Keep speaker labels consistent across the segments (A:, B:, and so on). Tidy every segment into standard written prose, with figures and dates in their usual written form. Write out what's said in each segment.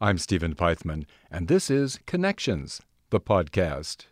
A: I'm Stephen Pythman, and this is Connections, the podcast.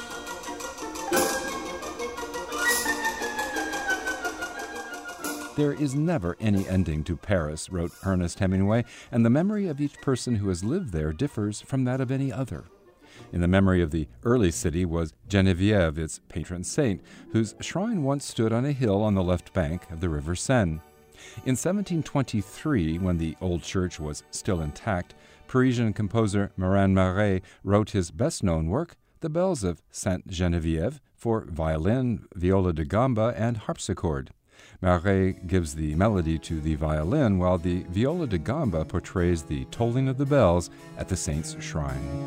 A: There is never any ending to Paris, wrote Ernest Hemingway, and the memory of each person who has lived there differs from that of any other. In the memory of the early city was Geneviève, its patron saint, whose shrine once stood on a hill on the left bank of the River Seine. In 1723, when the old church was still intact, Parisian composer Marin Marais wrote his best-known work, The Bells of Sainte Geneviève, for violin, viola da gamba, and harpsichord. Marais gives the melody to the violin, while the viola da gamba portrays the tolling of the bells at the saint's shrine.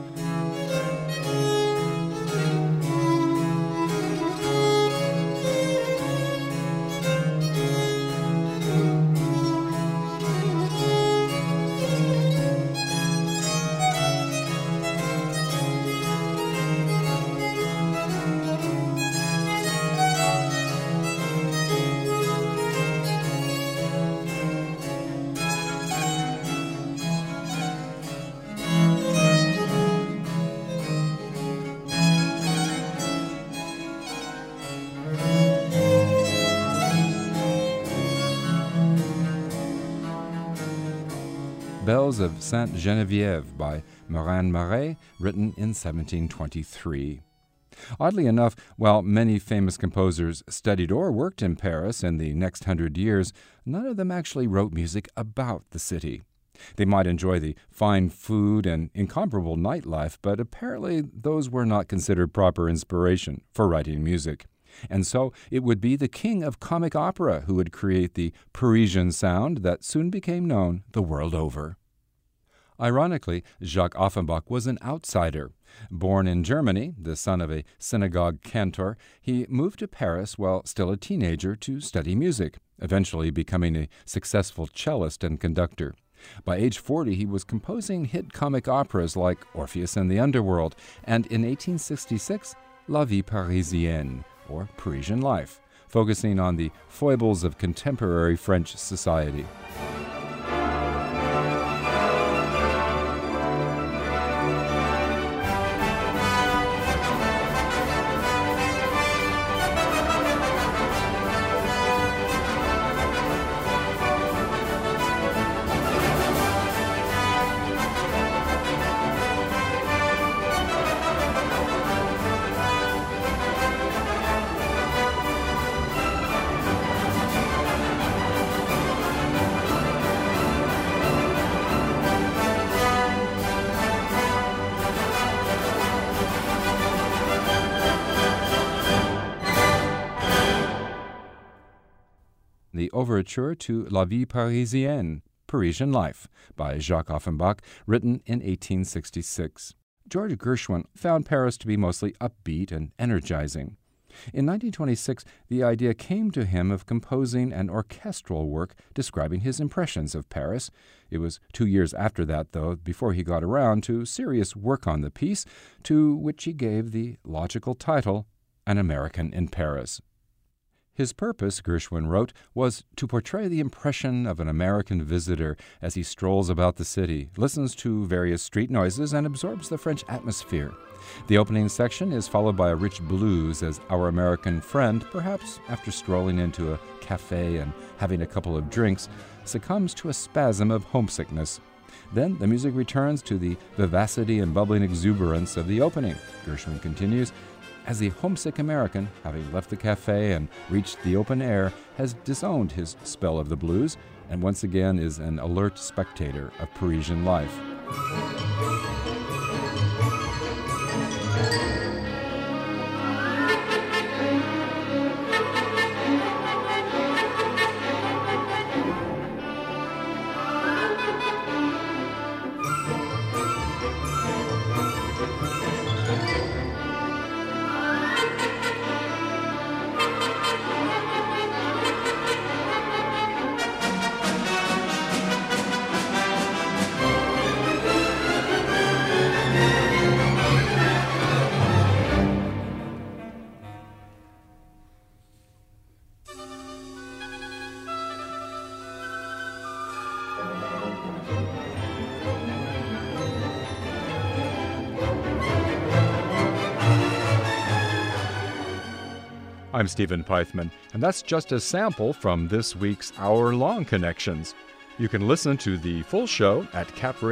A: Bells of Sainte Geneviève by Marin Marais, written in 1723. Oddly enough, while many famous composers studied or worked in Paris in the next 100 years, none of them actually wrote music about the city. They might enjoy the fine food and incomparable nightlife, but apparently those were not considered proper inspiration for writing music. And so it would be the king of comic opera who would create the Parisian sound that soon became known the world over. Ironically, Jacques Offenbach was an outsider. Born in Germany, the son of a synagogue cantor, he moved to Paris while still a teenager to study music, eventually becoming a successful cellist and conductor. By age 40, he was composing hit comic operas like Orpheus and the Underworld, and in 1866, La Vie Parisienne, or Parisian Life, focusing on the foibles of contemporary French society. The Overture to La Vie Parisienne, Parisian Life, by Jacques Offenbach, written in 1866. George Gershwin found Paris to be mostly upbeat and energizing. In 1926, the idea came to him of composing an orchestral work describing his impressions of Paris. It was 2 years after that, though, before he got around to serious work on the piece, to which he gave the logical title, An American in Paris. His purpose, Gershwin wrote, was to portray the impression of an American visitor as he strolls about the city, listens to various street noises, and absorbs the French atmosphere. The opening section is followed by a rich blues as our American friend, perhaps after strolling into a cafe and having a couple of drinks, succumbs to a spasm of homesickness. Then the music returns to the vivacity and bubbling exuberance of the opening. Gershwin continues, as the homesick American, having left the cafe and reached the open air, has disowned his spell of the blues and once again is an alert spectator of Parisian life. I'm Stephen Pythman, and that's just a sample from this week's hour-long Connections. You can listen to the full show at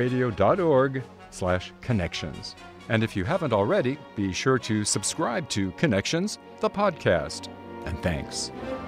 A: capradio.org/connections. And if you haven't already, be sure to subscribe to Connections, the podcast. And thanks.